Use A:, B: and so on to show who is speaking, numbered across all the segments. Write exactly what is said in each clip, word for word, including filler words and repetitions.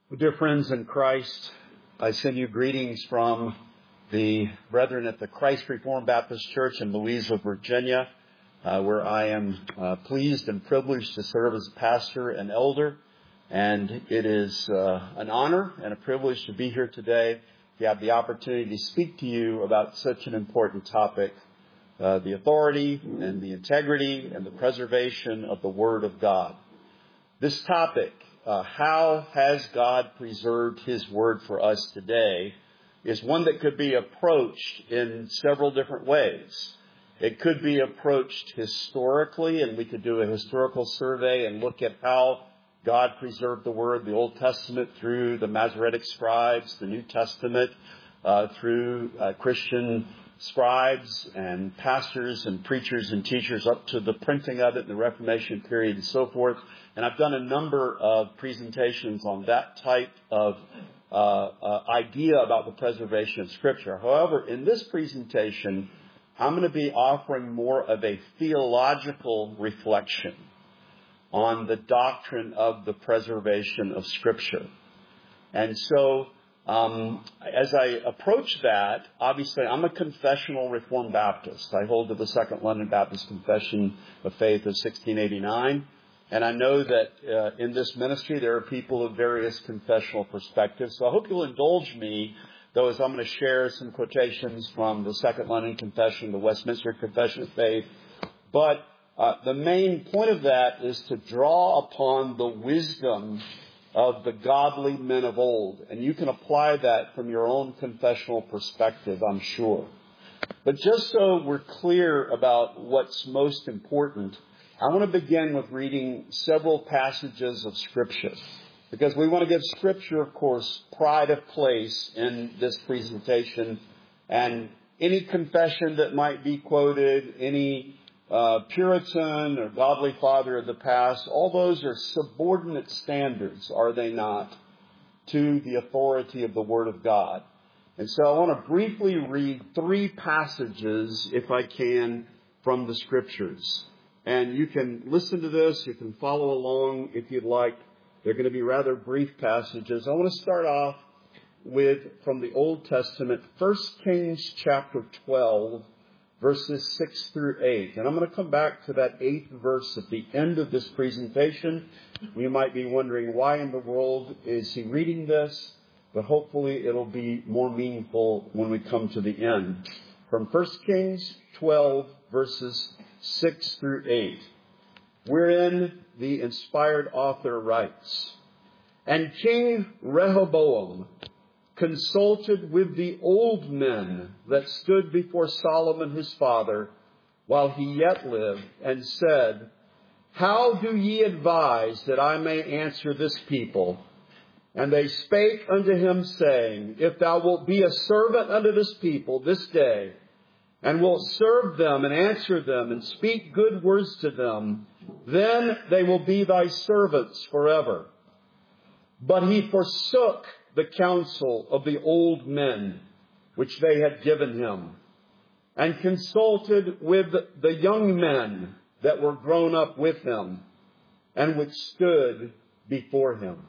A: Well, dear friends in Christ, I send you greetings from the brethren at the Christ Reformed Baptist Church in Louisville, Virginia, uh, where I am uh, pleased and privileged to serve as pastor and elder. And it is uh, an honor and a privilege to be here today to have the opportunity to speak to you about such an important topic, uh, the authority and the integrity and the preservation of the Word of God. This topic, Uh, how has God preserved His Word for us today, is one that could be approached in several different ways. It could be approached historically, and we could do a historical survey and look at how God preserved the Word, the Old Testament through the Masoretic scribes, the New Testament uh, through uh, Christian scribes and pastors and preachers and teachers up to the printing of it in the Reformation period and so forth. And I've done a number of presentations on that type of uh, uh, idea about the preservation of Scripture. However, in this presentation, I'm going to be offering more of a theological reflection on the doctrine of the preservation of Scripture. And so, um, as I approach that, obviously I'm a confessional Reformed Baptist. I hold to the Second London Baptist Confession of Faith of sixteen eighty-nine. And I know that uh, in this ministry there are people of various confessional perspectives. So I hope you'll indulge me, though, as I'm going to share some quotations from the Second London Confession, the Westminster Confession of Faith. But uh, the main point of that is to draw upon the wisdom of the godly men of old. And you can apply that from your own confessional perspective, I'm sure. But just so we're clear about what's most important, I want to begin with reading several passages of Scripture, because we want to give Scripture, of course, pride of place in this presentation. And any confession that might be quoted, any uh, Puritan or godly father of the past, all those are subordinate standards, are they not, to the authority of the Word of God. And so I want to briefly read three passages, if I can, from the Scriptures. And you can listen to this, you can follow along if you'd like. They're going to be rather brief passages. I want to start off with, from the Old Testament, First Kings chapter twelve, verses six through eight. And I'm going to come back to that eighth verse at the end of this presentation. You might be wondering, why in the world is he reading this? But hopefully it'll be more meaningful when we come to the end. From First Kings twelve, verses six through eight, wherein the inspired author writes, "And King Rehoboam consulted with the old men that stood before Solomon his father while he yet lived, and said, How do ye advise that I may answer this people? And they spake unto him, saying, If thou wilt be a servant unto this people this day, and wilt serve them and answer them and speak good words to them, then they will be thy servants forever. But he forsook the counsel of the old men which they had given him, and consulted with the young men that were grown up with him, and which stood before him."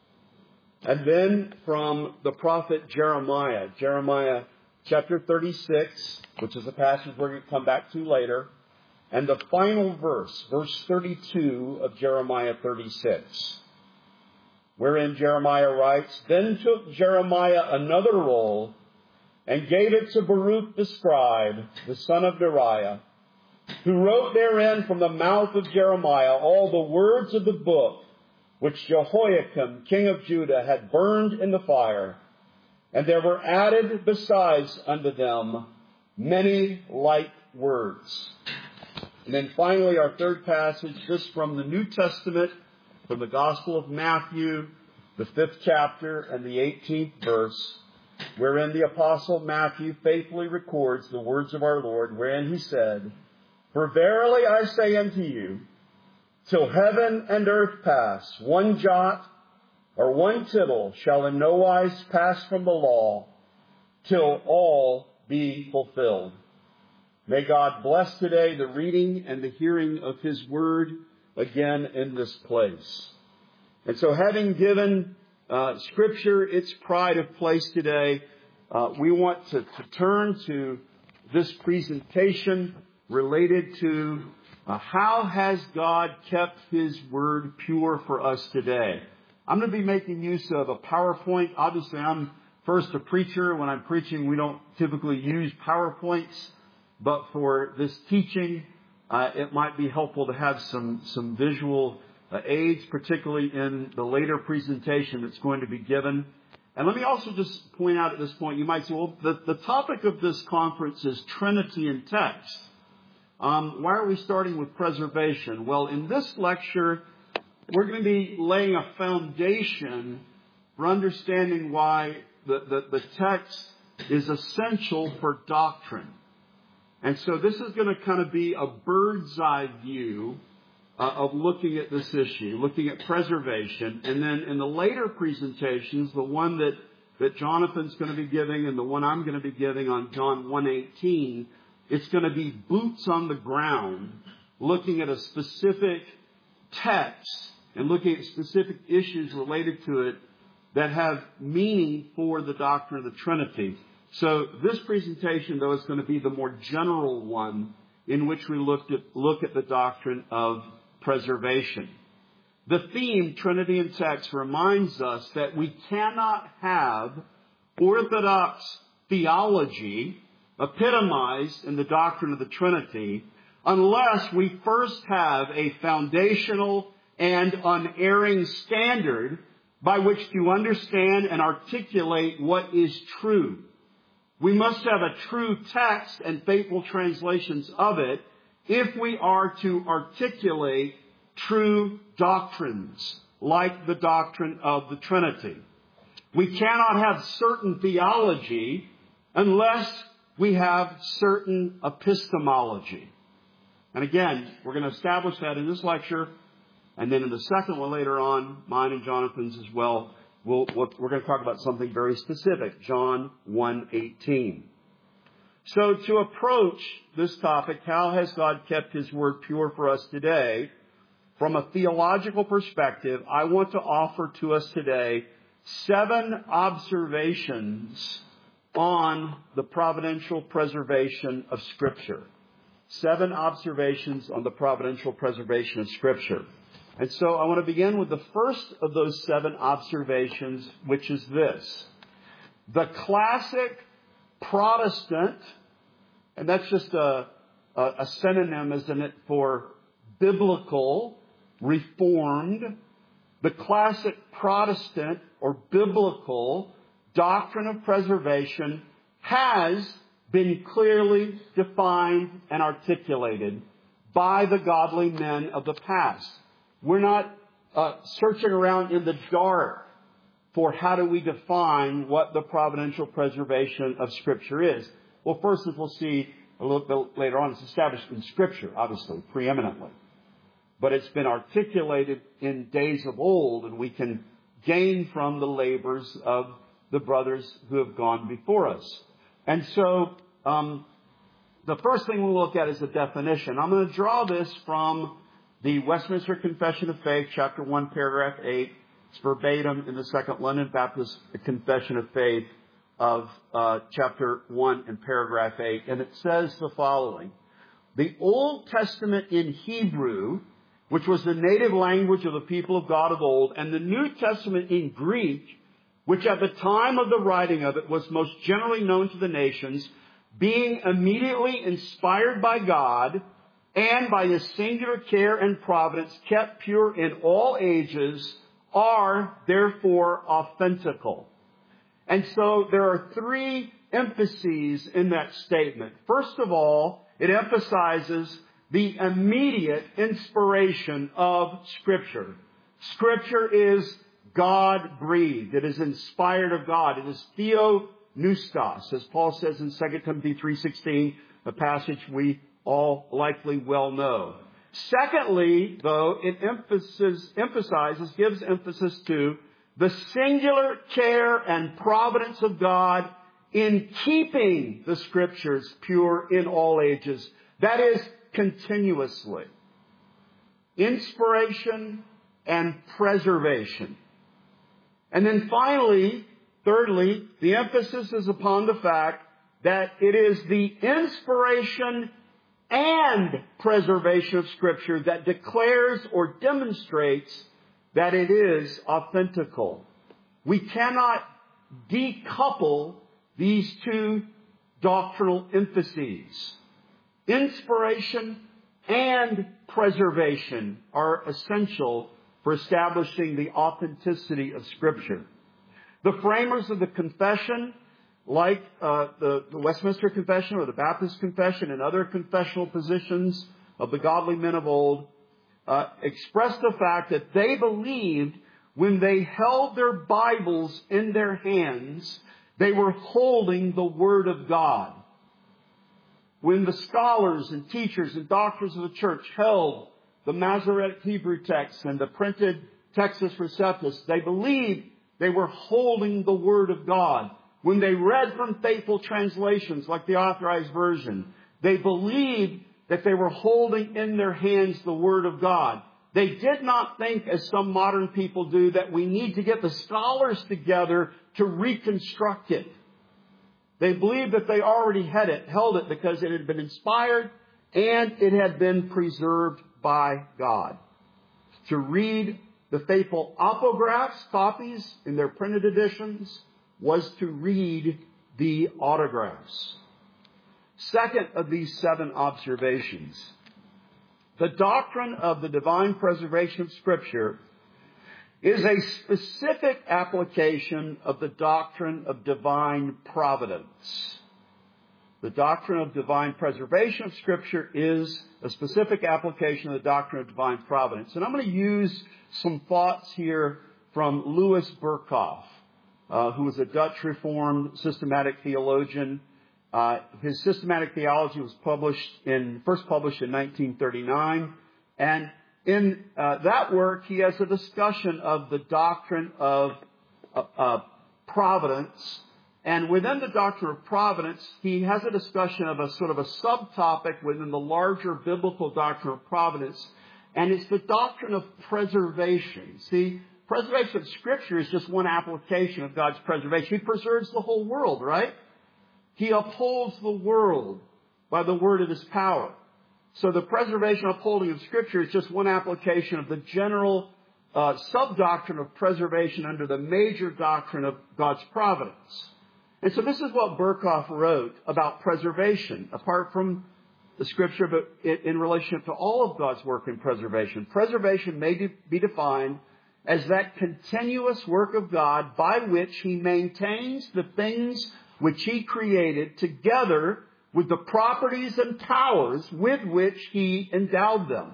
A: And then from the prophet Jeremiah, Jeremiah chapter thirty-six, which is a passage we're going to come back to later, and the final verse, verse thirty-two of Jeremiah thirty-six, wherein Jeremiah writes, "Then took Jeremiah another roll, and gave it to Baruch the scribe, the son of Neriah, who wrote therein from the mouth of Jeremiah all the words of the book, which Jehoiakim, king of Judah, had burned in the fire. And there were added besides unto them many like words." And then finally, our third passage, this from the New Testament, from the Gospel of Matthew, the fifth chapter and the eighteenth verse, wherein the Apostle Matthew faithfully records the words of our Lord, wherein he said, "For verily I say unto you, till heaven and earth pass, one jot or one tittle shall in no wise pass from the law, till all be fulfilled." May God bless today the reading and the hearing of His Word again in this place. And so, having given uh, Scripture its pride of place today, uh, we want to, to turn to this presentation related to uh, how has God kept His Word pure for us today. I'm going to be making use of a PowerPoint. Obviously, I'm first a preacher. When I'm preaching, we don't typically use PowerPoints. But for this teaching, uh, it might be helpful to have some, some visual uh, aids, particularly in the later presentation that's going to be given. And let me also just point out at this point, you might say, well, the, the topic of this conference is Trinity in text. Um, why are we starting with preservation? Well, in this lecture, we're going to be laying a foundation for understanding why the, the, the text is essential for doctrine. And so this is going to kind of be a bird's eye view uh, of looking at this issue, looking at preservation. And then in the later presentations, the one that, that Jonathan's going to be giving and the one I'm going to be giving on John one eighteen, it's going to be boots on the ground, looking at a specific text and looking at specific issues related to it that have meaning for the doctrine of the Trinity. So this presentation, though, is going to be the more general one in which we looked at, look at the doctrine of preservation. The theme, Trinity in Text, reminds us that we cannot have orthodox theology epitomized in the doctrine of the Trinity unless we first have a foundational and unerring standard by which to understand and articulate what is true. We must have a true text and faithful translations of it if we are to articulate true doctrines, like the doctrine of the Trinity. We cannot have certain theology unless we have certain epistemology. And again, we're going to establish that in this lecture. And then in the second one later on, mine and Jonathan's as well, we'll, we'll, we're going to talk about something very specific, John one eighteen. So to approach this topic, how has God kept His Word pure for us today? From a theological perspective, I want to offer to us today seven observations on the providential preservation of Scripture. Seven observations on the providential preservation of Scripture. And so I want to begin with the first of those seven observations, which is this. The classic Protestant, and that's just a, a, a synonym, isn't it, for biblical, reformed. The classic Protestant or biblical doctrine of preservation has been clearly defined and articulated by the godly men of the past. We're not uh, searching around in the dark for how do we define what the providential preservation of Scripture is. Well, first, as we'll see a little bit later on, it's established in Scripture, obviously, preeminently. But it's been articulated in days of old, and we can gain from the labors of the brothers who have gone before us. And so, um, the first thing we'll look at is the definition. I'm going to draw this from the Westminster Confession of Faith, chapter one, paragraph eight. It's verbatim in the Second London Baptist Confession of Faith of uh, chapter one and paragraph eight. And it says the following. The Old Testament in Hebrew, which was the native language of the people of God of old, and the New Testament in Greek, which at the time of the writing of it was most generally known to the nations, being immediately inspired by God, and by His singular care and providence kept pure in all ages, are therefore authentical. And so there are three emphases in that statement. First of all, it emphasizes the immediate inspiration of Scripture. Scripture is God-breathed. It is inspired of God. It is theopneustos, as Paul says in Second Timothy three sixteen, a passage we all likely well know. Secondly, though, it emphasis, emphasizes, gives emphasis to the singular care and providence of God in keeping the Scriptures pure in all ages. That is, continuously. Inspiration and preservation. And then finally, thirdly, the emphasis is upon the fact that it is the inspiration and preservation of Scripture that declares or demonstrates that it is authentical. We cannot decouple these two doctrinal emphases. Inspiration and preservation are essential for establishing the authenticity of Scripture. The framers of the confession, like uh, the, the Westminster Confession or the Baptist Confession and other confessional positions of the godly men of old, uh, expressed the fact that they believed when they held their Bibles in their hands, they were holding the Word of God. When the scholars and teachers and doctors of the church held the Masoretic Hebrew text and the printed Textus Receptus, they believed they were holding the Word of God. When they read from faithful translations like the Authorized Version, they believed that they were holding in their hands the Word of God. They did not think, as some modern people do, that we need to get the scholars together to reconstruct it. They believed that they already had it, held it because it had been inspired and it had been preserved by God. To read the faithful apographs, copies in their printed editions, was to read the autographs. Second of these seven observations, the doctrine of the divine preservation of Scripture is a specific application of the doctrine of divine providence. The doctrine of divine preservation of Scripture is a specific application of the doctrine of divine providence. And I'm going to use some thoughts here from Louis Berkhof, uh, who was a Dutch Reformed systematic theologian. Uh, his systematic theology was published in, first published in nineteen thirty-nine. And in uh, that work, he has a discussion of the doctrine of uh, uh, providence. And within the doctrine of providence, he has a discussion of a sort of a subtopic within the larger biblical doctrine of providence. And it's the doctrine of preservation. See, preservation of Scripture is just one application of God's preservation. He preserves the whole world, right? He upholds the world by the word of His power. So the preservation and upholding of Scripture is just one application of the general uh, sub-doctrine of preservation under the major doctrine of God's providence. And so this is what Berkhof wrote about preservation, apart from the Scripture, but in, in relation to all of God's work in preservation. Preservation may de- be defined as that continuous work of God by which He maintains the things which He created together with the properties and powers with which He endowed them.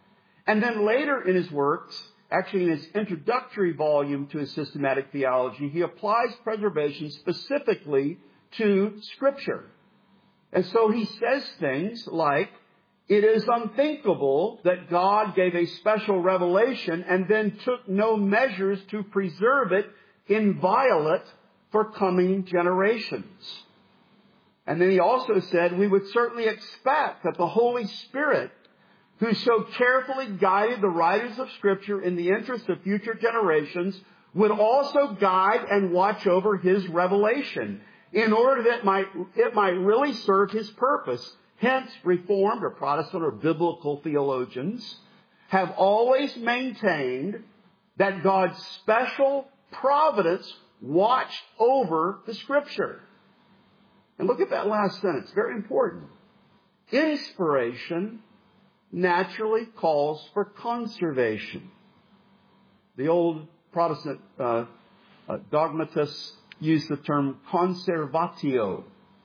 A: And then later in his works, actually in his introductory volume to his systematic theology, he applies preservation specifically to Scripture. And so he says things like, it is unthinkable that God gave a special revelation and then took no measures to preserve it inviolate for coming generations. And then he also said, we would certainly expect that the Holy Spirit, who so carefully guided the writers of Scripture in the interest of future generations, would also guide and watch over His revelation in order that it might, it might really serve His purpose. Hence, Reformed or Protestant or biblical theologians have always maintained that God's special providence watched over the Scripture. And look at that last sentence, very important. Inspiration naturally calls for conservation. The old Protestant uh, uh, dogmatists use the term conservatio.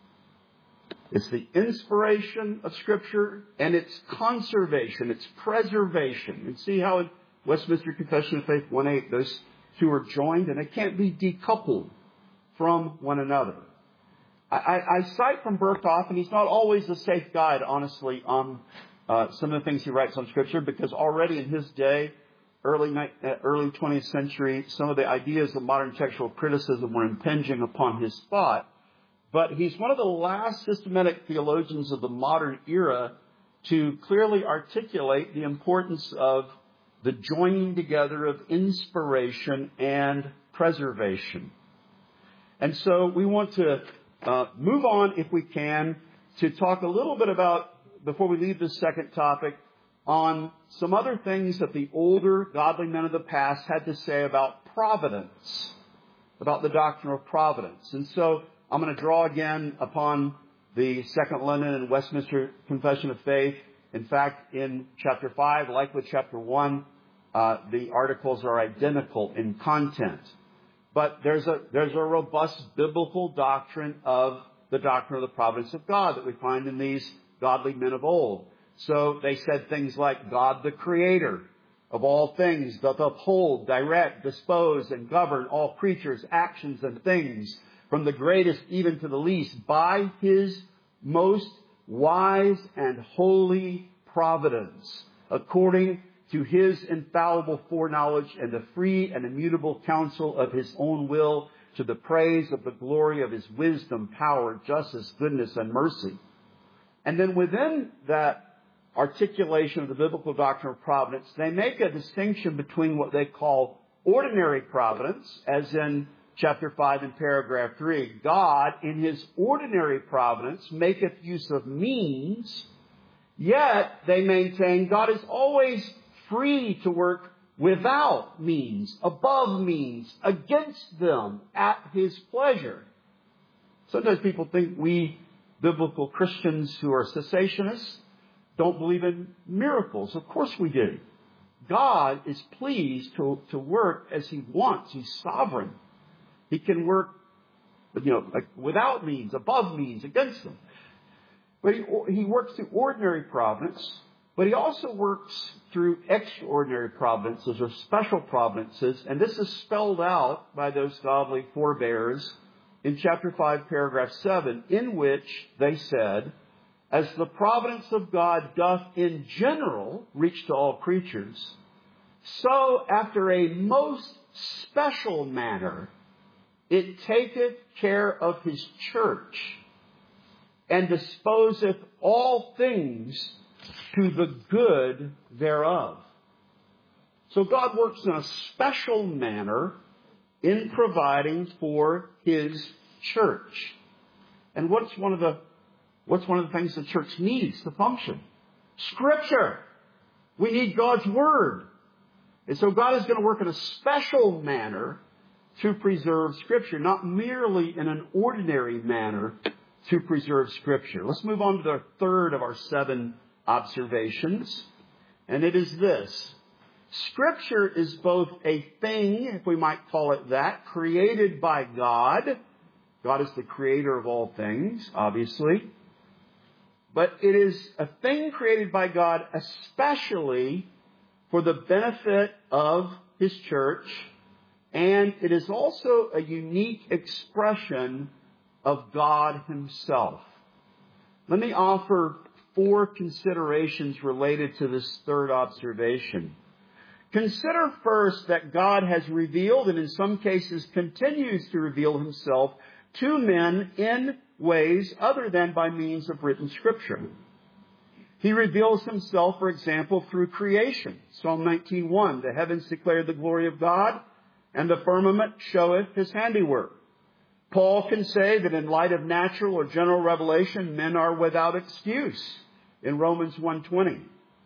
A: It's the inspiration of Scripture and its conservation, its preservation. And see how in Westminster Confession of Faith one eight, those two are joined and they can't be decoupled from one another. I, I, I cite from Berkhof, and he's not always a safe guide, honestly, on uh, some of the things he writes on Scripture, because already in his day, early ni- uh, early twentieth century, some of the ideas of modern textual criticism were impinging upon his thought. But he's one of the last systematic theologians of the modern era to clearly articulate the importance of the joining together of inspiration and preservation. And so we want to uh, move on, if we can, to talk a little bit about, before we leave this second topic, on some other things that the older godly men of the past had to say about providence, about the doctrine of providence. And so I'm going to draw again upon the Second London and Westminster Confession of Faith. In fact, in chapter five, like with chapter one, uh, the articles are identical in content. But there's a, there's a robust biblical doctrine of the doctrine of the providence of God that we find in these godly men of old. So they said things like God the Creator of all things doth uphold, direct, dispose, and govern all creatures, actions, and things, from the greatest even to the least, by His most wise and holy providence, according to His infallible foreknowledge and the free and immutable counsel of His own will, to the praise of the glory of His wisdom, power, justice, goodness, and mercy. And then within that articulation of the biblical doctrine of providence, they make a distinction between what they call ordinary providence, as in chapter five and paragraph three. God, in His ordinary providence, maketh use of means, yet they maintain God is always free to work without means, above means, against them, at His pleasure. Sometimes people think we biblical Christians who are cessationists don't believe in miracles. Of course we do. God is pleased to, to work as He wants. He's sovereign. He can work, you know, like without means, above means, against them. But he, he works through ordinary providence, but He also works through extraordinary providences or special providences. And this is spelled out by those godly forebears in chapter five, paragraph seven, in which they said, as the providence of God doth in general reach to all creatures, so after a most special manner it taketh care of His church, and disposeth all things to the good thereof. So God works in a special manner in providing for His church. And what's one of the What's one of the things the church needs to function? Scripture. We need God's Word. And so God is going to work in a special manner to preserve Scripture, not merely in an ordinary manner to preserve Scripture. Let's move on to the third of our seven observations. And it is this. Scripture is both a thing, if we might call it that, created by God. God is the creator of all things, obviously. But it is a thing created by God especially for the benefit of His church. And it is also a unique expression of God Himself. Let me offer four considerations related to this third observation. Consider first that God has revealed, and in some cases continues to reveal Himself to men in ways other than by means of written Scripture. He reveals Himself, for example, through creation. Psalm nineteen one, the heavens declare the glory of God, and the firmament showeth His handiwork. Paul can say that in light of natural or general revelation, men are without excuse in Romans one twenty.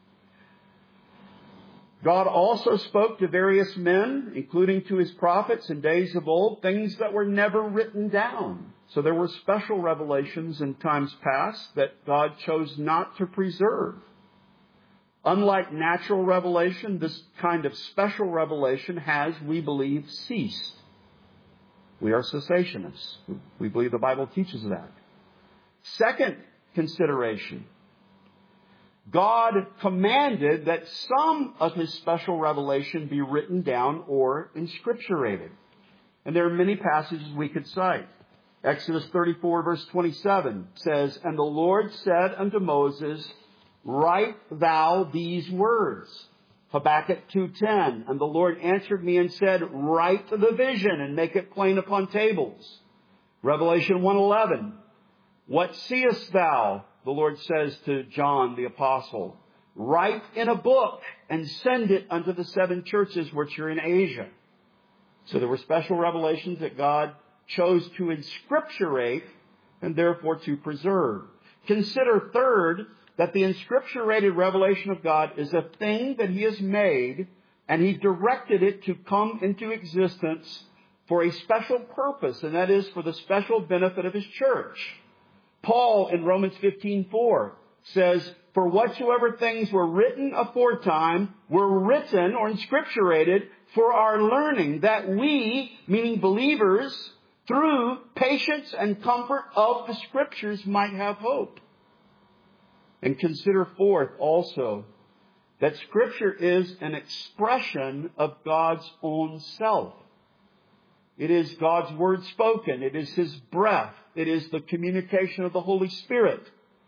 A: God also spoke to various men, including to His prophets in days of old, things that were never written down. So there were special revelations in times past that God chose not to preserve. Unlike natural revelation, this kind of special revelation has, we believe, ceased. We are cessationists. We believe the Bible teaches that. Second consideration. God commanded that some of His special revelation be written down or inscripturated. And there are many passages we could cite. Exodus thirty-four verse twenty-seven says, And the Lord said unto Moses, Write thou these words. Habakkuk two ten, And the Lord answered me and said, Write the vision and make it plain upon tables. Revelation one eleven, What seest thou? The Lord says to John the apostle, Write in a book and send it unto the seven churches which are in Asia. So there were special revelations that God chose to inscripturate and therefore to preserve. Consider, third, that the inscripturated revelation of God is a thing that He has made, and He directed it to come into existence for a special purpose, and that is for the special benefit of His church. Paul in Romans fifteen four says, "For whatsoever things were written aforetime were written or inscripturated for our learning, that we," meaning believers, "through patience and comfort of the Scriptures might have hope." And consider fourth also that Scripture is an expression of God's own self. It is God's Word spoken. It is His breath. It is the communication of the Holy Spirit.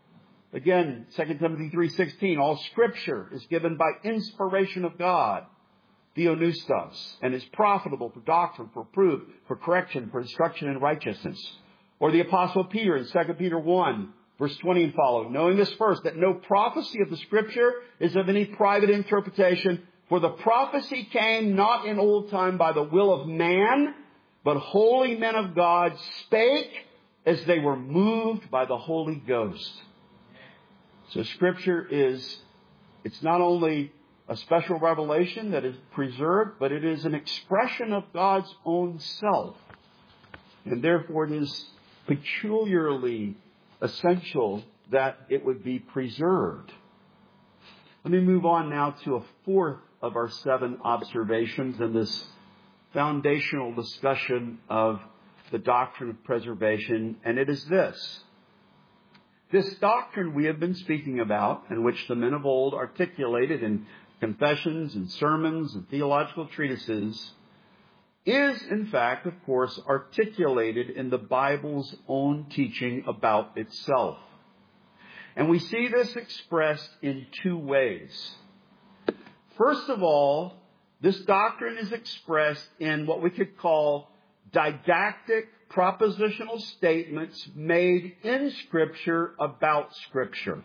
A: Again, Second Timothy three sixteen, all Scripture is given by inspiration of God, theopneustos, and is profitable for doctrine, for proof, for correction, for instruction in righteousness. Or the Apostle Peter in Second Peter one, verse twenty and following, "Knowing this first, that no prophecy of the Scripture is of any private interpretation, for the prophecy came not in old time by the will of man, but holy men of God spake as they were moved by the Holy Ghost." So Scripture is, it's not only a special revelation that is preserved, but it is an expression of God's own self. And therefore it is peculiarly essential that it would be preserved. Let me move on now to a fourth of our seven observations in this foundational discussion of the doctrine of preservation, and it is this. This doctrine we have been speaking about, and which the men of old articulated in confessions and sermons and theological treatises, is in fact, of course, articulated in the Bible's own teaching about itself. And we see this expressed in two ways. First of all, this doctrine is expressed in what we could call didactic propositional statements made in Scripture about Scripture.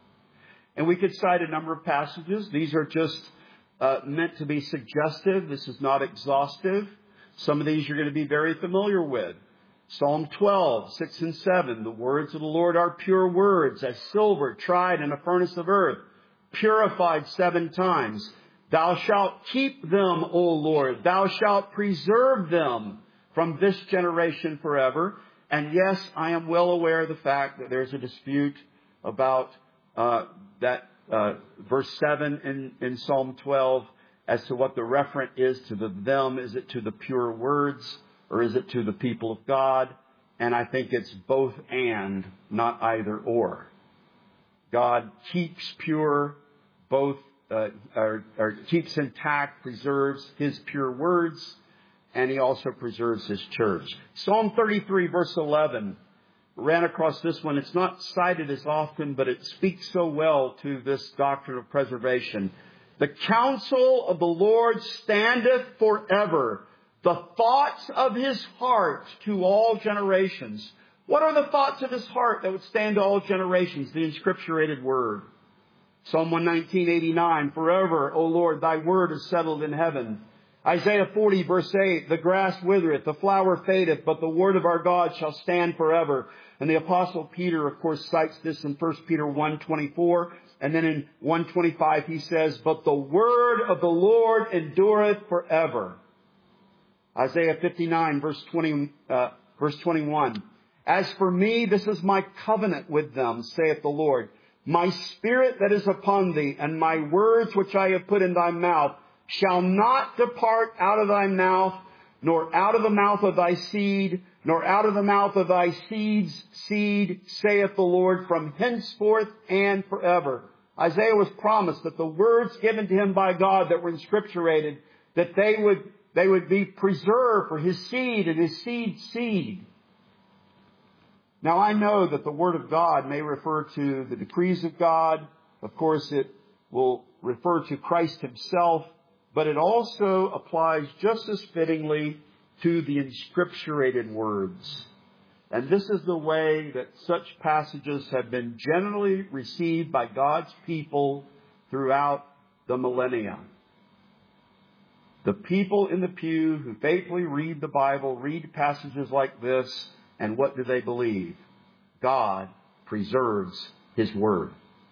A: And we could cite a number of passages. These are just uh, meant to be suggestive. This is not exhaustive. Some of these you're going to be very familiar with. Psalm twelve, six and seven. "The words of the Lord are pure words, as silver tried in a furnace of earth, purified seven times. Thou shalt keep them, O Lord. Thou shalt preserve them from this generation forever." And yes, I am well aware of the fact that there's a dispute about uh, that uh, verse seven in, in Psalm twelve as to what the referent is to the them. Is it to the pure words or is it to the people of God? And I think it's both and, not either or. God keeps pure both, uh, or, or keeps intact, preserves His pure words, and He also preserves His church. Psalm thirty-three, verse eleven. Ran across this one. It's not cited as often, but it speaks so well to this doctrine of preservation. "The counsel of the Lord standeth forever, the thoughts of His heart to all generations." What are the thoughts of His heart that would stand to all generations? The inscripturated Word. Psalm one nineteen, eighty-nine. "Forever, O Lord, Thy word is settled in heaven." Isaiah forty, verse eight. "The grass withereth, the flower fadeth, but the word of our God shall stand forever." And the Apostle Peter, of course, cites this in First Peter one twenty-four. And then in one twenty-five he says, "But the word of the Lord endureth forever." Isaiah fifty-nine, verse twenty, uh, verse twenty-one. "As for me, this is my covenant with them, saith the Lord. My spirit that is upon thee, and my words which I have put in thy mouth, shall not depart out of thy mouth, nor out of the mouth of thy seed, nor out of the mouth of thy seed's seed, saith the Lord, from henceforth and forever." Isaiah was promised that the words given to him by God that were inscripturated, that they would, they would be preserved for his seed and his seed's seed. Now I know that the Word of God may refer to the decrees of God. Of course, it will refer to Christ Himself, but it also applies just as fittingly to the inscripturated words. And this is the way that such passages have been generally received by God's people throughout the millennia. The people in the pew who faithfully read the Bible, read passages like this, and what do they believe? God preserves His Word.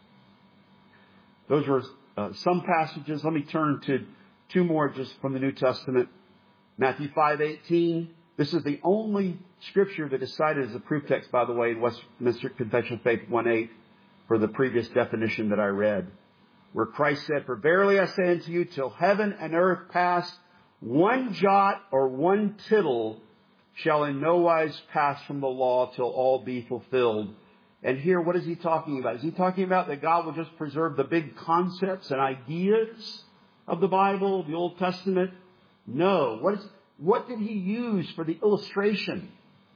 A: Those were uh, some passages. Let me turn to two more just from the New Testament. Matthew five eighteen. This is the only scripture that is cited as a proof text, by the way, in Westminster Confession of Faith one eight for the previous definition that I read, where Christ said, "For verily I say unto you, till heaven and earth pass, one jot or one tittle shall in no wise pass from the law till all be fulfilled." And here, what is he talking about? Is he talking about that God will just preserve the big concepts and ideas of the Bible, the Old Testament? No. What is, what did he use for the illustration?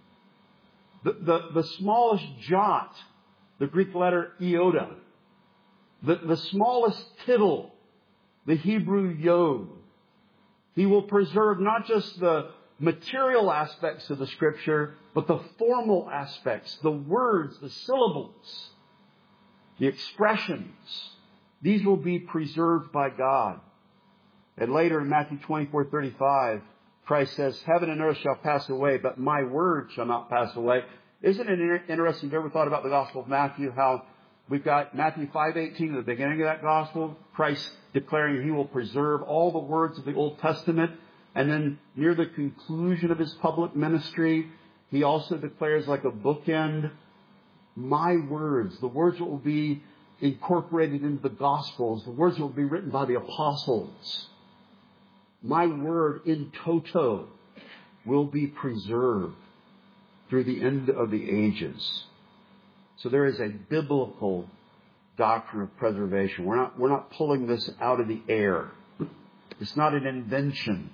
A: The, the, the smallest jot, the Greek letter iota. The, the smallest tittle, the Hebrew yod. He will preserve not just the material aspects of the Scripture, but the formal aspects, the words, the syllables, the expressions. These will be preserved by God. And later in Matthew twenty-four thirty-five, Christ says, "Heaven and earth shall pass away, but my word shall not pass away." Isn't it interesting? Have you ever thought about the Gospel of Matthew, how we've got Matthew five eighteen at the beginning of that Gospel, Christ declaring He will preserve all the words of the Old Testament. And then near the conclusion of His public ministry, He also declares like a bookend, my words, the words that will be incorporated into the Gospels, the words that will be written by the apostles. My word in toto will be preserved through the end of the ages. So there is a biblical doctrine of preservation. We're not, we're not pulling this out of the air. It's not an invention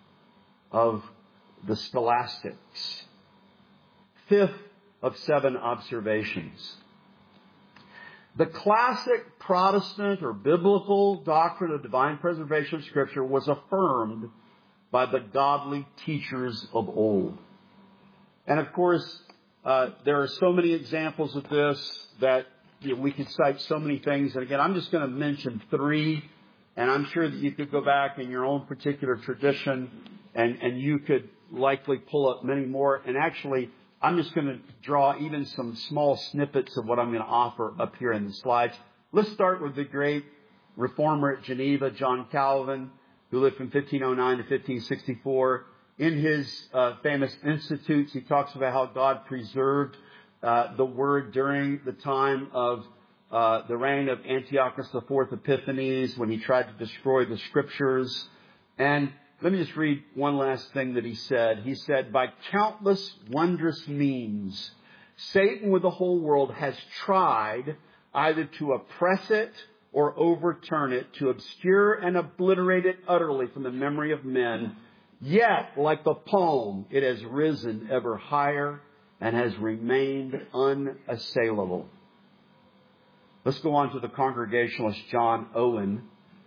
A: of the scholastics. Fifth of seven observations. The classic Protestant or biblical doctrine of divine preservation of Scripture was affirmed by the godly teachers of old. And of course, uh, there are so many examples of this that you know, we could cite so many things. And again, I'm just going to mention three. And I'm sure that you could go back in your own particular tradition and, and you could likely pull up many more. And actually, I'm just going to draw even some small snippets of what I'm going to offer up here in the slides. Let's start with the great reformer at Geneva, John Calvin, who lived from fifteen oh nine to fifteen sixty-four. In his uh, famous Institutes, he talks about how God preserved uh, the Word during the time of uh, the reign of Antiochus the Fourth Epiphanes, when he tried to destroy the Scriptures. And let me just read one last thing that he said. He said, "By countless wondrous means, Satan with the whole world has tried either to oppress it or overturn it, to obscure and obliterate it utterly from the memory of men. Yet, like the palm, it has risen ever higher and has remained unassailable." Let's go on to the Congregationalist John Owen.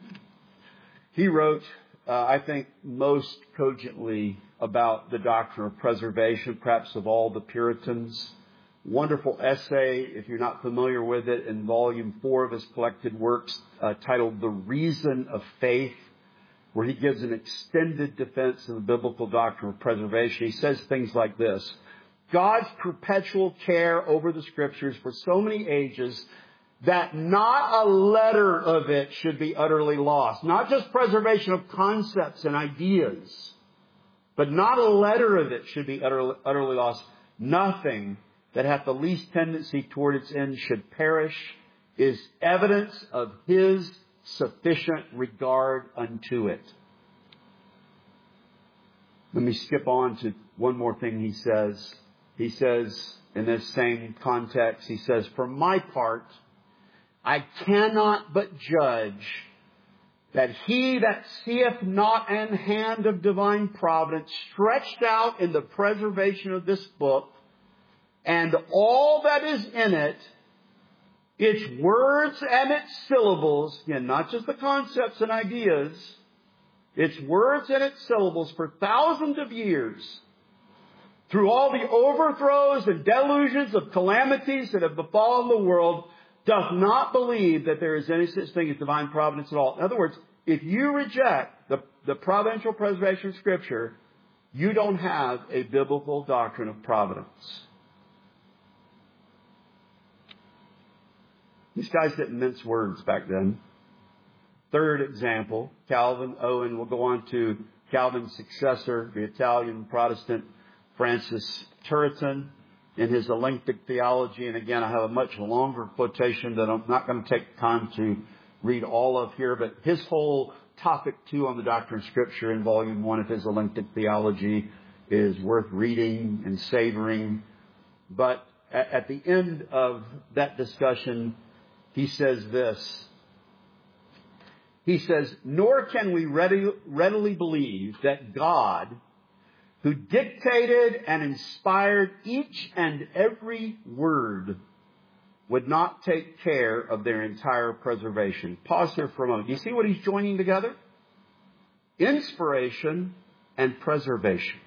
A: He wrote, uh, I think, most cogently about the doctrine of preservation, perhaps of all the Puritans. Wonderful essay, if you're not familiar with it, in volume four of his collected works, uh, titled "The Reason of Faith," where he gives an extended defense of the biblical doctrine of preservation. He says things like this: "God's perpetual care over the Scriptures for so many ages that not a letter of it should be utterly lost." Not just preservation of concepts and ideas, but not a letter of it should be utterly, utterly lost. "Nothing that hath the least tendency toward its end should perish is evidence of His sufficient regard unto it." Let me skip on to one more thing he says. He says, in this same context, he says, "For my part, I cannot but judge that He that seeth not an hand of divine providence stretched out in the preservation of this book, and all that is in it, its words and its syllables," again, not just the concepts and ideas, "its words and its syllables for thousands of years, through all the overthrows and delusions of calamities that have befallen the world, doth not believe that there is any such thing as divine providence at all." In other words, if you reject the, the providential preservation of Scripture, you don't have a biblical doctrine of providence. These guys didn't mince words back then. Third example, Calvin. Owen will go on to Calvin's successor, the Italian Protestant Francis Turretin, in his Eclectic Theology. And again, I have a much longer quotation that I'm not going to take time to read all of here, but his whole topic two on the doctrine of Scripture in volume one of his Eclectic Theology is worth reading and savoring. But at the end of that discussion, he says this. He says, nor can we ready, readily believe that God, who dictated and inspired each and every word, would not take care of their entire preservation. Pause here for a moment. Do you see what he's joining together? Inspiration and preservation.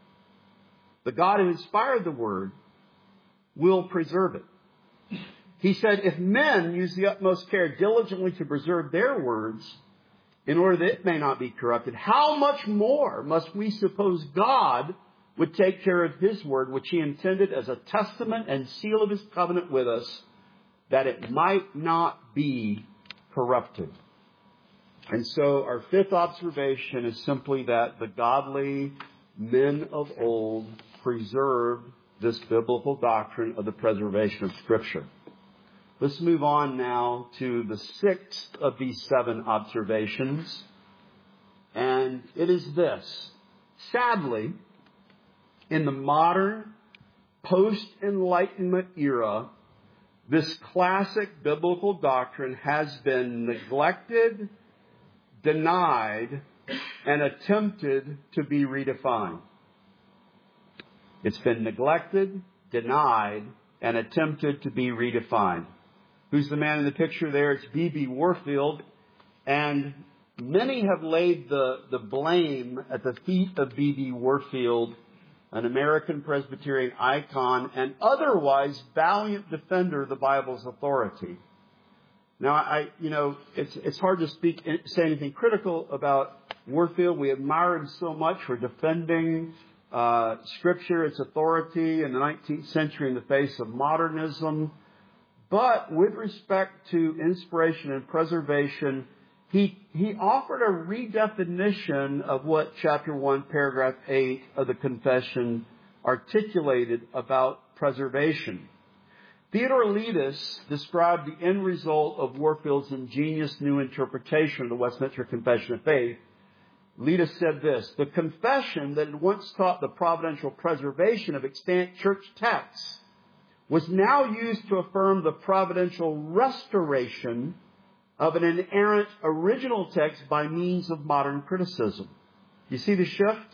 A: The God who inspired the Word will preserve it. He said, if men use the utmost care diligently to preserve their words, in order that it may not be corrupted, how much more must we suppose God would take care of His Word, which He intended as a testament and seal of His covenant with us, that it might not be corrupted. And so our fifth observation is simply that the godly men of old preserved this biblical doctrine of the preservation of Scripture. Let's move on now to the sixth of these seven observations. And it is this. Sadly, in the modern post-Enlightenment era, this classic biblical doctrine has been neglected, denied, and attempted to be redefined. It's been neglected, denied, and attempted to be redefined. Who's the man in the picture there? It's B B Warfield. And many have laid the, the blame at the feet of B B Warfield, an American Presbyterian icon and otherwise valiant defender of the Bible's authority. Now, I, you know, it's it's hard to speak, say anything critical about Warfield. We admire him so much for defending uh, Scripture, its authority in the nineteenth century in the face of modernism. But with respect to inspiration and preservation, he he offered a redefinition of what chapter one, paragraph eight of the Confession articulated about preservation. Theodore Leadus described the end result of Warfield's ingenious new interpretation of the Westminster Confession of Faith. Leadus said this: the confession that had once taught the providential preservation of extant church texts was now used to affirm the providential restoration of an inerrant original text by means of modern criticism. You see the shift?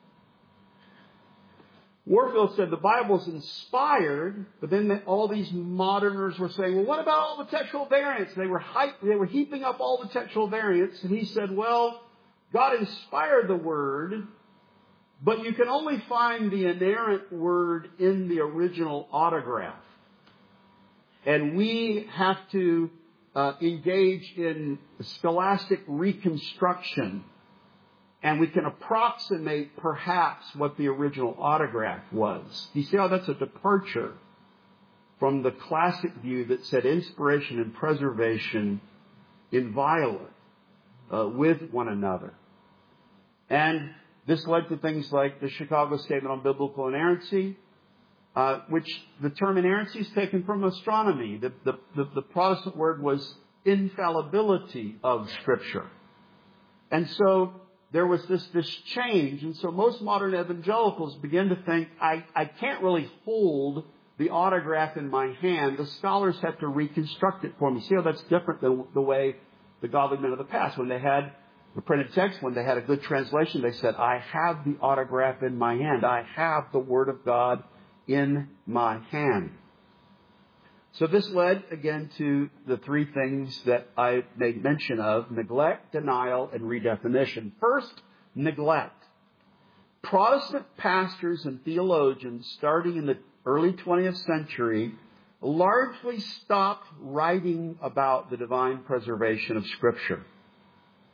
A: Warfield said the Bible's inspired, but then all these moderners were saying, well, what about all the textual variants? They were hype, they were heaping up all the textual variants, and he said, well, God inspired the Word, but you can only find the inerrant word in the original autograph. And we have to uh, engage in scholastic reconstruction. And we can approximate perhaps what the original autograph was. You see how that's a departure from the classic view that said inspiration and preservation inviolate uh, with one another. And this led to things like the Chicago Statement on Biblical Inerrancy, uh, which the term inerrancy is taken from astronomy. The, the, the, the Protestant word was infallibility of Scripture. And so there was this, this change. And so most modern evangelicals begin to think, I, I can't really hold the autograph in my hand. The scholars have to reconstruct it for me. See how that's different than the way the godly men of the past, when they had the printed text, when they had a good translation, they said, I have the autograph in my hand. I have the Word of God in my hand. So this led, again, to the three things that I made mention of: neglect, denial, and redefinition. First, neglect. Protestant pastors and theologians, starting in the early twentieth century, largely stopped writing about the divine preservation of Scripture.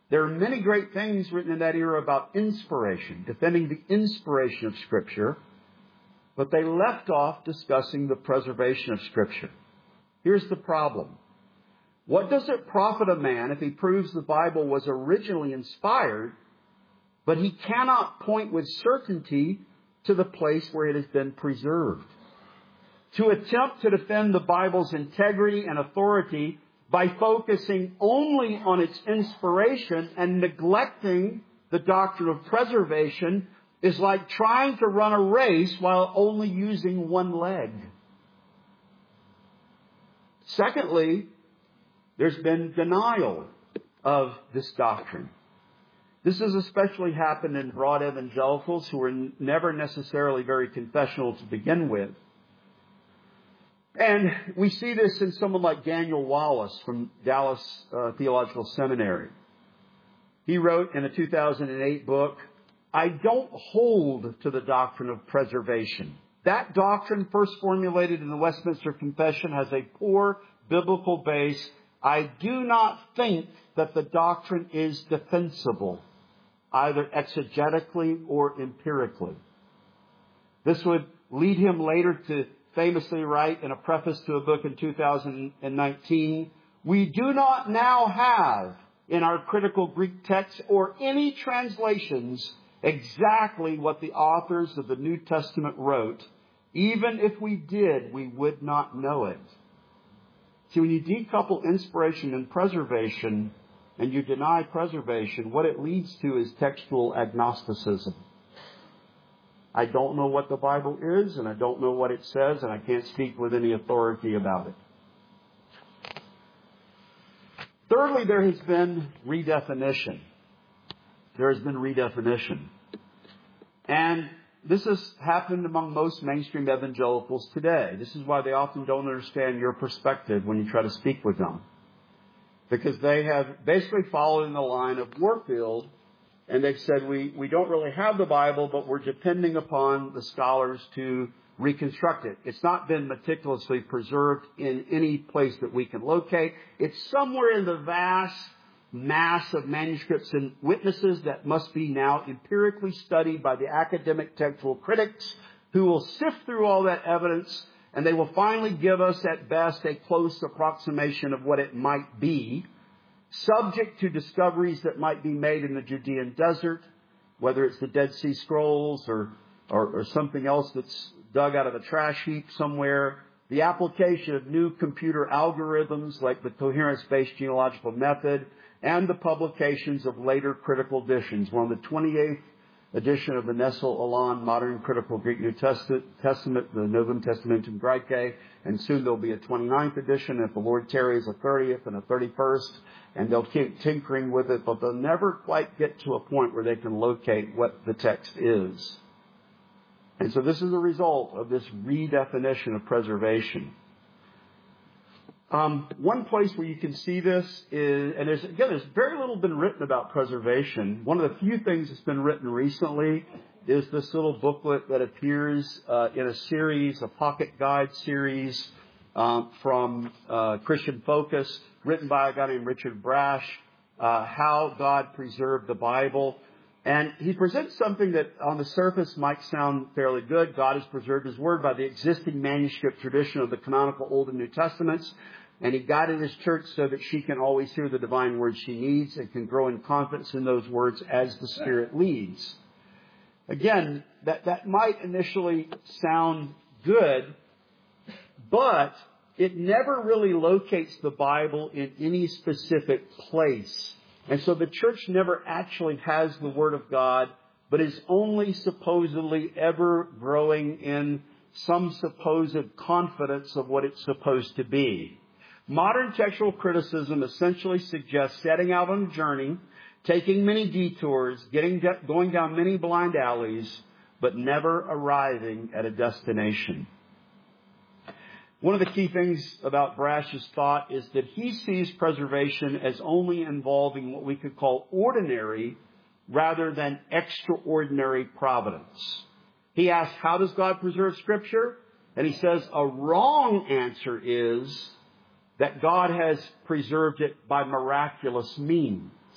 A: There are many great things written in that era about inspiration, defending the inspiration of Scripture, but they left off discussing the preservation of Scripture. Here's the problem. What does it profit a man if he proves the Bible was originally inspired, but he cannot point with certainty to the place where it has been preserved? To attempt to defend the Bible's integrity and authority by focusing only on its inspiration and neglecting the doctrine of preservation is like trying to run a race while only using one leg. Secondly, there's been denial of this doctrine. This has especially happened in broad evangelicals who were never necessarily very confessional to begin with. And we see this in someone like Daniel Wallace from Dallas uh, Theological Seminary. He wrote in a two thousand eight book, "I don't hold to the doctrine of preservation. That doctrine, first formulated in the Westminster Confession, has a poor biblical base. I do not think that the doctrine is defensible, either exegetically or empirically." This would lead him later to famously write in a preface to a book in two thousand nineteen, "We do not now have in our critical Greek text or any translations exactly what the authors of the New Testament wrote. Even if we did, we would not know it." See, when you decouple inspiration and preservation, and you deny preservation, what it leads to is textual agnosticism. I don't know what the Bible is, and I don't know what it says, and I can't speak with any authority about it. Thirdly, there has been redefinition. There has been redefinition. And this has happened among most mainstream evangelicals today. This is why they often don't understand your perspective when you try to speak with them. Because they have basically followed in the line of Warfield, and they've said, we, we don't really have the Bible, but we're depending upon the scholars to reconstruct it. It's not been meticulously preserved in any place that we can locate. It's somewhere in the vast mass of manuscripts and witnesses that must be now empirically studied by the academic textual critics who will sift through all that evidence, and they will finally give us at best a close approximation of what it might be, subject to discoveries that might be made in the Judean desert, whether it's the Dead Sea Scrolls or, or, or something else that's dug out of a trash heap somewhere, the application of new computer algorithms like the coherence-based genealogical method, and the publications of later critical editions. We're on the twenty-eighth edition of the Nestle Aland Modern Critical Greek New Testament, the Novum Testamentum Graece, and soon there'll be a twenty-ninth edition, if the Lord tarries, a thirtieth and a thirty-first, and they'll keep tinkering with it, but they'll never quite get to a point where they can locate what the text is. And so this is a result of this redefinition of preservation. Um, one place where you can see this is, and there's, again, there's very little been written about preservation. One of the few things that's been written recently is this little booklet that appears uh, in a series, a pocket guide series um, from uh, Christian Focus, written by a guy named Richard Brash, uh, How God Preserved the Bible. And he presents something that on the surface might sound fairly good. God has preserved His Word by the existing manuscript tradition of the canonical Old and New Testaments. And He guided His church so that she can always hear the divine words she needs and can grow in confidence in those words as the Spirit leads. Again, that, that might initially sound good, but it never really locates the Bible in any specific place. And so the church never actually has the Word of God, but is only supposedly ever growing in some supposed confidence of what it's supposed to be. Modern textual criticism essentially suggests setting out on a journey, taking many detours, getting going down many blind alleys, but never arriving at a destination. One of the key things about Brash's thought is that he sees preservation as only involving what we could call ordinary rather than extraordinary providence. He asks, how does God preserve Scripture? And he says a wrong answer is that God has preserved it by miraculous means.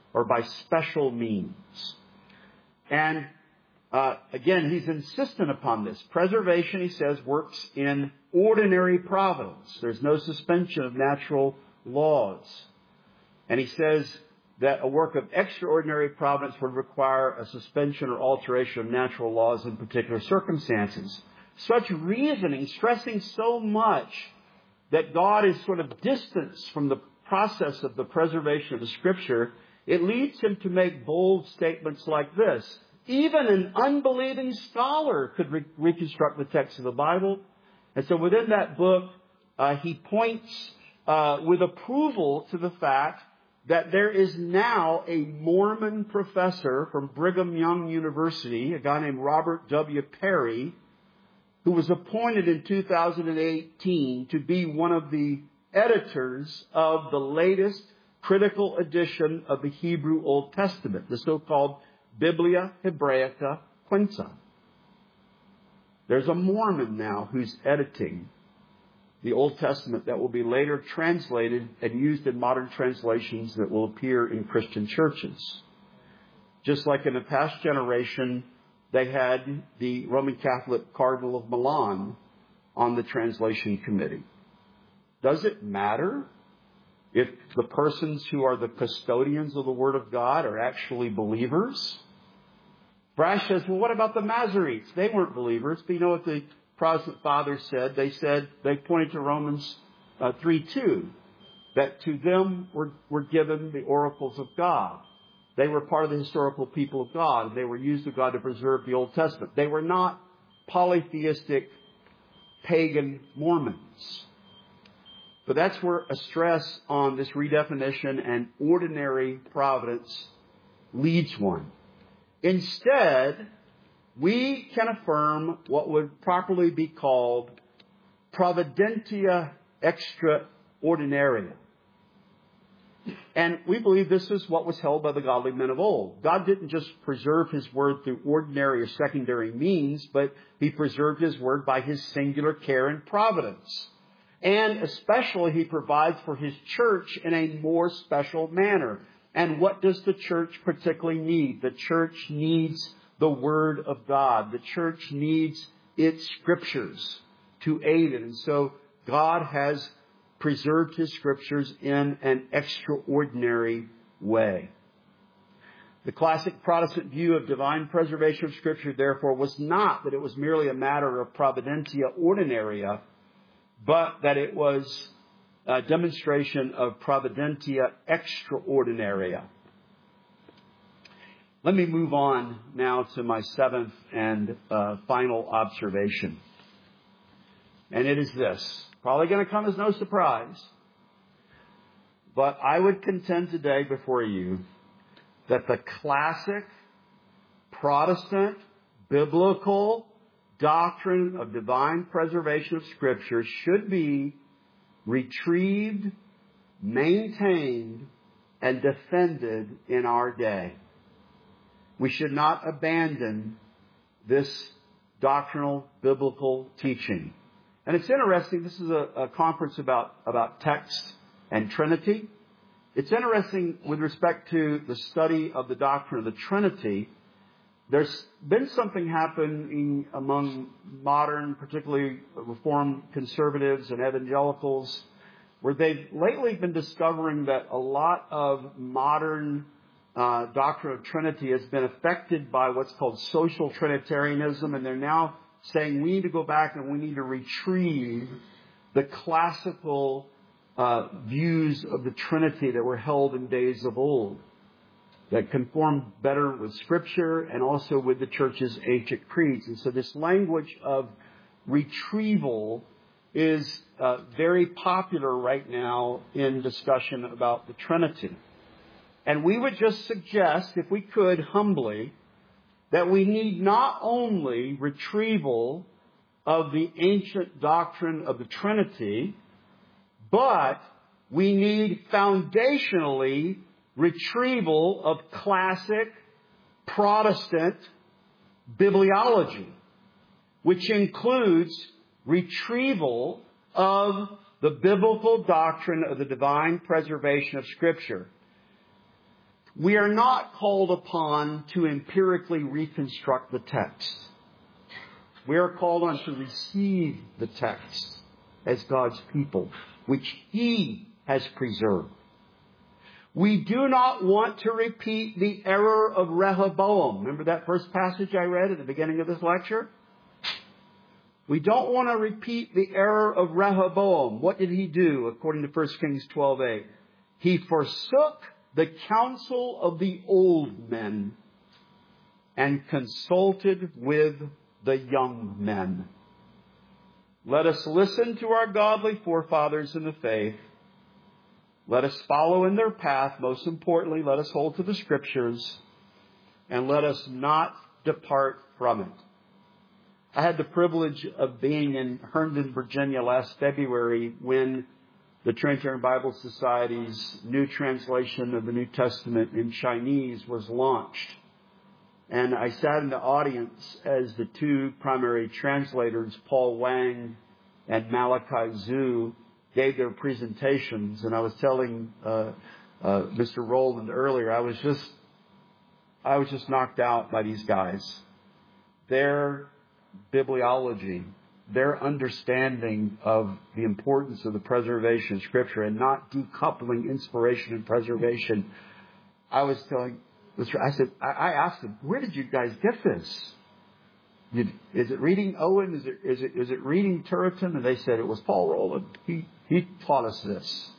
A: or by special means. And uh, again, he's insistent upon this. Preservation, he says, works in ordinary providence. There's no suspension of natural laws. And he says that a work of extraordinary providence would require a suspension or alteration of natural laws in particular circumstances. Such reasoning, stressing so much that God is sort of distanced from the process of the preservation of the Scripture, it leads him to make bold statements like this. Even an unbelieving scholar could re- reconstruct the text of the Bible. And so within that book, uh, he points uh, with approval to the fact that there is now a Mormon professor from Brigham Young University, a guy named Robert W. Perry, who was appointed in two thousand eighteen to be one of the editors of the latest critical edition of the Hebrew Old Testament, the so-called Biblia Hebraica Quenta. There's a Mormon now who's editing the Old Testament that will be later translated and used in modern translations that will appear in Christian churches. Just like in the past generation, they had the Roman Catholic Cardinal of Milan on the translation committee. Does it matter if the persons who are the custodians of the Word of God are actually believers? Brash says, well, what about the Masoretes? They weren't believers. But you know what the Protestant fathers said? They said, they pointed to Romans uh, three two, that to them were, were given the oracles of God. They were part of the historical people of God, and they were used of God to preserve the Old Testament. They were not polytheistic pagan Mormons. But that's where a stress on this redefinition and ordinary providence leads one. Instead, we can affirm what would properly be called providentia extraordinaria. And we believe this is what was held by the godly men of old. God didn't just preserve His Word through ordinary or secondary means, but He preserved His Word by His singular care and providence. And especially He provides for His church in a more special manner. And what does the church particularly need? The church needs the Word of God. The church needs its Scriptures to aid it. And so God has preserved His Scriptures in an extraordinary way. The classic Protestant view of divine preservation of Scripture, therefore, was not that it was merely a matter of providentia ordinaria, but that it was a demonstration of providentia extraordinaria. Let me move on now to my seventh and uh, final observation. And it is this. Probably going to come as no surprise. But I would contend today before you that the classic Protestant biblical doctrine of divine preservation of Scripture should be retrieved, maintained, and defended in our day. We should not abandon this doctrinal biblical teaching. And it's interesting, this is a, a conference about, about text and Trinity. It's interesting with respect to the study of the doctrine of the Trinity. There's been something happening among modern, particularly Reformed conservatives and evangelicals, where they've lately been discovering that a lot of modern uh, doctrine of Trinity has been affected by what's called social Trinitarianism, and they're now saying we need to go back and we need to retrieve the classical uh, views of the Trinity that were held in days of old, that conform better with Scripture and also with the Church's ancient creeds. And so this language of retrieval is uh, very popular right now in discussion about the Trinity. And we would just suggest, if we could humbly, that we need not only retrieval of the ancient doctrine of the Trinity, but we need foundationally retrieval of classic Protestant bibliology, which includes retrieval of the biblical doctrine of the divine preservation of Scripture. We are not called upon to empirically reconstruct the text. We are called on to receive the text as God's people, which He has preserved. We do not want to repeat the error of Rehoboam. Remember that first passage I read at the beginning of this lecture? We don't want to repeat the error of Rehoboam. What did he do according to First Kings twelve eight? He forsook the counsel of the old men and consulted with the young men. Let us listen to our godly forefathers in the faith. Let us follow in their path. Most importantly, let us hold to the Scriptures. And let us not depart from it. I had the privilege of being in Herndon, Virginia last February when the Trinitarian Bible Society's new translation of the New Testament in Chinese was launched. And I sat in the audience as the two primary translators, Paul Wang and Malachi Zhu, gave their presentations. And I was telling uh, uh, Mister Rowland earlier, I was just, I was just knocked out by these guys. Their bibliology, their understanding of the importance of the preservation of Scripture and not decoupling inspiration and preservation. I was telling, I said, I asked them, where did you guys get this? Did, is it reading Owen? Is it, is it, is it reading Turretin? And they said it was Paul Rowland. He, he taught us this.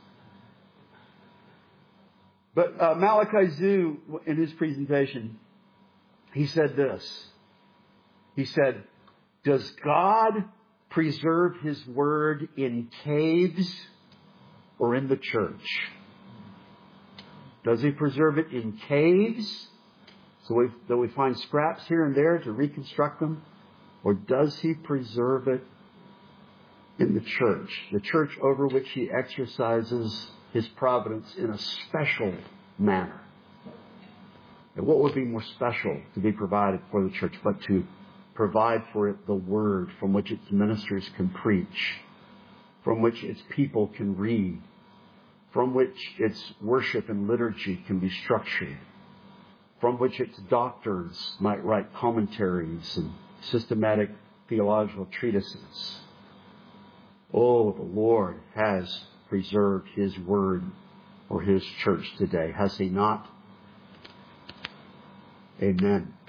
A: But uh, Malachi Zhu, in his presentation, he said this. He said, does God preserve His Word in caves or in the church? Does He preserve it in caves, so we, that we find scraps here and there to reconstruct them? Or does He preserve it in the church, the church over which He exercises His providence in a special manner? And what would be more special to be provided for the church but to provide for it the Word from which its ministers can preach, from which its people can read, from which its worship and liturgy can be structured, from which its doctors might write commentaries and systematic theological treatises. Oh, the Lord has preserved His Word for His church today, has He not? Amen.